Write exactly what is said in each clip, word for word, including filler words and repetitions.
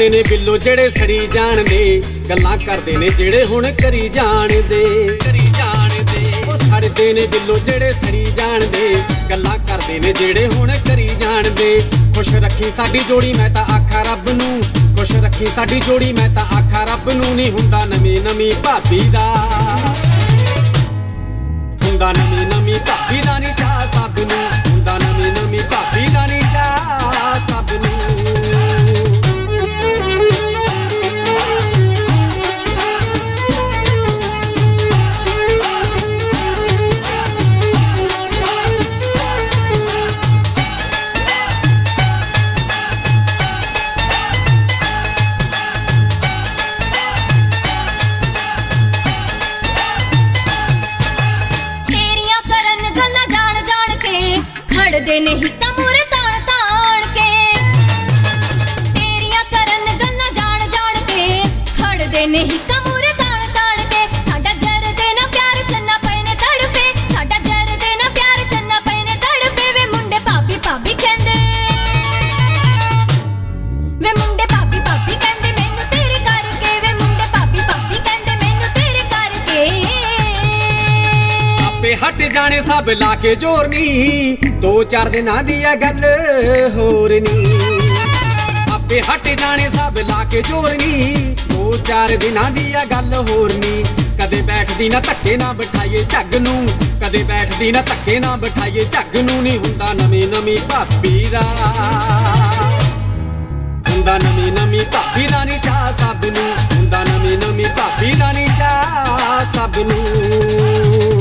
ਛੱਡਦੇ ਨੇ ਬਿੱਲੋ ਜਿਹੜੇ ਸੜੀ ਜਾਣਦੇ, ਗੱਲਾਂ ਕਰਦੇ ਨੇ ਜਿਹੜੇ ਹੁਣ ਕਰੀ ਜਾਣਦੇ ਕਰੀ ਜਾਣਦੇ ਉਹ ਛੱਡਦੇ ਨੇ ਬਿੱਲੋ ਜਿਹੜੇ ਸੜੀ ਜਾਣਦੇ, ਗੱਲਾਂ ਕਰਦੇ ਨੇ ਜਿਹੜੇ ਹੁਣ ਕਰੀ ਜਾਣਦੇ। ਖੁਸ਼ ਰੱਖੀ ਸਾਡੀ ਜੋੜੀ ਮੈਂ ਤਾਂ ਆਖਾਂ ਰੱਬ ਨੂੰ, ਖੁਸ਼ ਰੱਖੀ ਸਾਡੀ ਜੋੜੀ ਮੈਂ ਤਾਂ ਆਖਾਂ ਰੱਬ ਨੂੰ। ਨਹੀਂ ਹੁੰਦਾ ਨਵੀਂ ਨਵੀਂ ਭਾਬੀ ਦਾ, ਹੁੰਦਾ ਨਵੀਂ ਨਵੀਂ ਭਾਬੀ ਦਾ ਨੀ ਚਾਅ ਸਭ ਨੂੰ, ਹੁੰਦਾ ਨਵੀਂ ਨਵੀਂ ਭਾਬੀ ਦਾ ਨੀ ਚਾਅ ਸਭ ਨੂੰ। ਖੜਦੇ ਨੇ ਹਿੱਕਾਂ ਮੂਹਰੇ ਤਾਣ ਤਾਣ ਕੇ, ਤੇਰੀਆਂ ਕਰਨ ਗੱਲਾਂ ਜਾਣ ਜਾਣ ਕੇ, ਖੜਦੇ ਨੇ ਹਿੱਕਾਂ ਮੂਹਰੇ ਤਾਣ ਤਾਣ ਕੇ। ਸਾਡਾ ਜਰਦੇ ਨਾ ਪਿਆਰ ਚੰਨਾ ਪਏ ਨੇ ਤੜਫੇ, ਸਾਡਾ ਜਰਦੇ ਨਾ ਪਿਆਰ ਚੰਨਾ ਪਏ ਨੇ ਤੜਫੇ। ਵੇ ਮੁੰਡੇ ਭਾਬੀ ਭਾਬੀ ਕਹਿੰਦੇ, ਵੇ ਮੁੰਡੇ ਭਾਬੀ ਭਾਬੀ ਕਹਿੰਦੇ ਮੈਨੂੰ ਤੇਰੇ ਕਰਕੇ, ਵੇ ਮੁੰਡੇ ਭਾਬੀ ਭਾਬੀ ਕਹਿੰਦੇ ਮੈਨੂੰ ਤੇਰੇ ਕਰਕੇ। ਆਪੇ ਹਟ ਜਾਣੇ ਸਭ ਲਾ ਕੇ ਜ਼ੋਰ ਨੀ, ਦੋ ਚਾਰ ਦਿਨਾਂ ਦੀ ਆ ਗੱਲ ਹੋਰ ਨੀ। ਆਪੇ ਹਟ ਜਾਣੇ ਸਭ ਲਾ ਕੇ ਜ਼ੋਰ ਨੀ, ਦੋ ਚਾਰ ਦਿਨਾਂ ਦੀ ਆ ਗੱਲ ਹੋਰ ਨੀ। ਕਦੇ ਬੈਠਦੀ ਨਾ ਧੱਕੇ ਨਾ ਬਿਠਾਈਏ ਝੱਗ ਨੂੰ, ਕਦੇ ਬੈਠਦੀ ਨਾ ਧੱਕੇ ਨਾ ਬਿਠਾਈਏ ਝੱਗ ਨੂੰ। ਨਹੀਂ ਹੁੰਦਾ ਨਵੀਂ ਨਵੀਂ ਭਾਬੀ ਦਾ, ਹੁੰਦਾ ਨਵੀਂ ਨਵੀਂ ਭਾਬੀ ਦਾ ਨੀ ਚਾਅ ਸਭ ਨੂੰ, ਹੁੰਦਾ ਨਵੀਂ ਨਵੀਂ ਭਾਬੀ ਦਾ ਨੀ ਚਾਅ ਸਭ ਨੂੰ।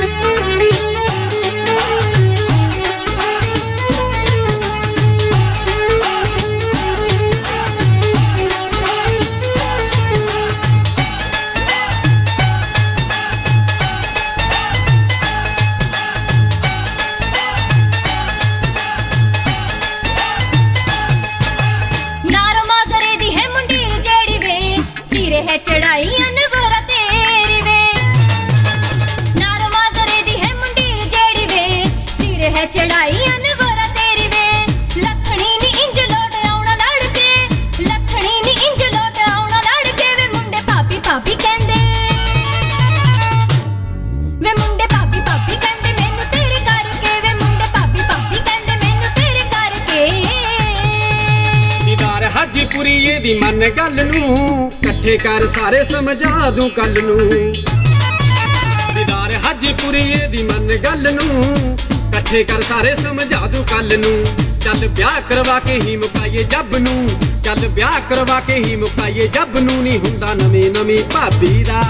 है चढ़ाई अनवरा तेरी वे, नारो माजरे दी है मुंडीर जेड़ी वे, सिर है चढ़ाई अनवरा तेरी वे। लखनी नी इंज लोट आउणा लड़ के, लखनी नी इंज लोट आउणा लड़ के। वे मुंडे भाभी भाभी कहंदे, वे मुंडे भाभी भाभी कहंदे मैनू तेरे करके, वे मुंडे भाभी भाभी कहंदे मैनू तेरे करके। दीदार हाजीपुरी दी मन गल नूं इकट्ठे कर सारे समझा दूं कल नूं, दीदार हाजीपुरी दी मन गल नूं इकट्ठे कर सारे समझा दूं कल नूं। चल ब्याह करवा के ही मुकाइए जब नूं, चल ब्याह करवा के ही मुकाइए जब नूं। नहीं हुंदा नवीं नवीं भाबी दा,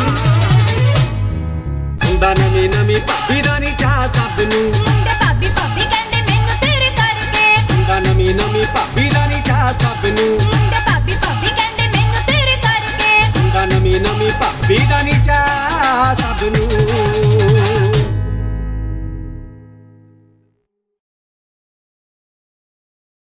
हुंदा नवीं नवीं भाबी दा नी चाह सब नूं। मुंडे भाभी भाभी कहंदे मैनू तेरे करके, हुंदा नवीं नवीं भाबी दा